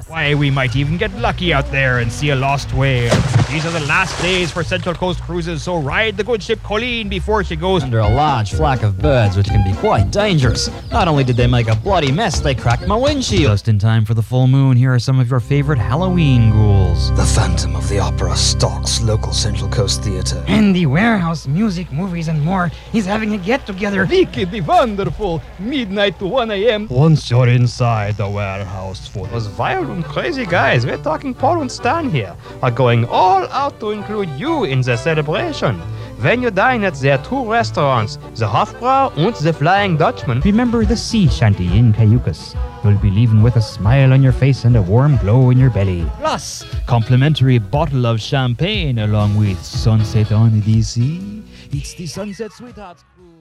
Why, we might even get lucky out there and see a lost whale. These are the last days for Central Coast cruises, so ride the good ship Colleen before she goes under a large flock of birds, which can be quite dangerous. Not only did they make a bloody mess, they cracked my windshield. Just in time for the full moon, here are some of your favorite Halloween ghouls. The Phantom of the Opera stalks local Central Coast theater. And the Warehouse Music, Movies and More is having a get-together. Wicked, the wonderful, midnight to 1 a.m. Once you're inside the warehouse full Those wild and crazy guys, we're talking Paul and Stan here, are going all out to include you in the celebration. When you dine at their two restaurants, the Hofbrau and the Flying Dutchman. Remember the sea shanty in Cayucas. You'll be leaving with a smile on your face and a warm glow in your belly. Plus, complimentary bottle of champagne along with Sunset on the DC. It's the Sunset Sweethearts Cruise.